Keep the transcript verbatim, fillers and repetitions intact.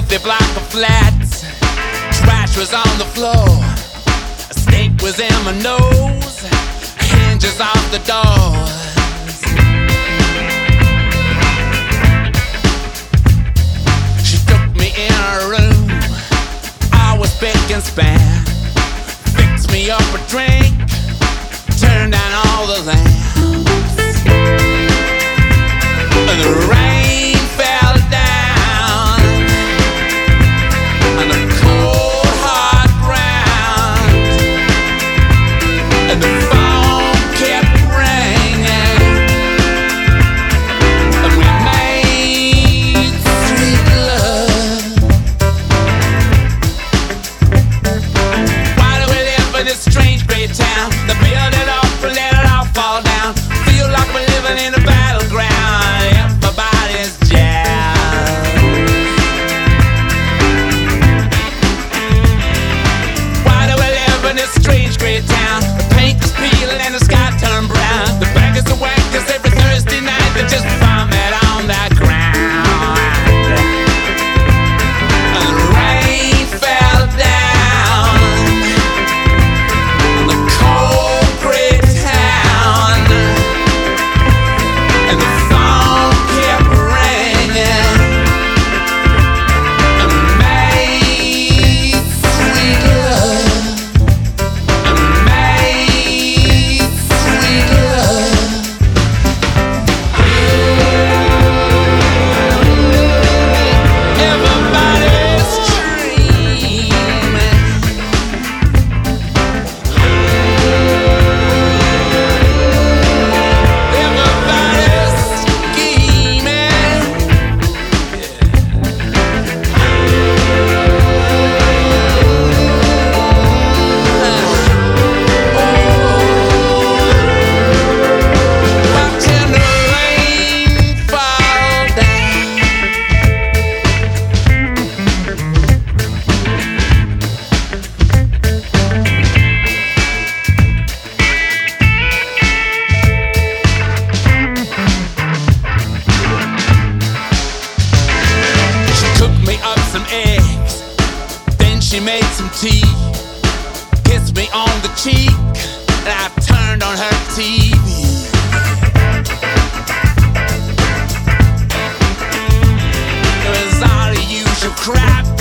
filthy block of flats. Trash was on the floor, a stink was in my nose, hinges off the doors. She took me in her room, I was big and span. Fixed me up a drink, turned down all the lamps. And the rain fell down on the cold hard ground, and the phone kept ringing, and we made sweet love. Why do we live in this strange great town? They build it up and let it all fall down. Feel like we're living in a battleground. Everybody's jazzed. Why do we live in this strange great town? The paint is peeling and the sky turned brown. The beggars and wankers every Thursday night, they just vomit on that ground. And the rain fell down on the cold great town, and the phone kept ringing, and made sweet love, and made sweet love. Everybody's dreaming. Everybody's scheming. Watching the rain fall down. She cooked me up some eggs, then she made some tea, kissed me on the cheek, and I turned on her T V. It was all the usual crap.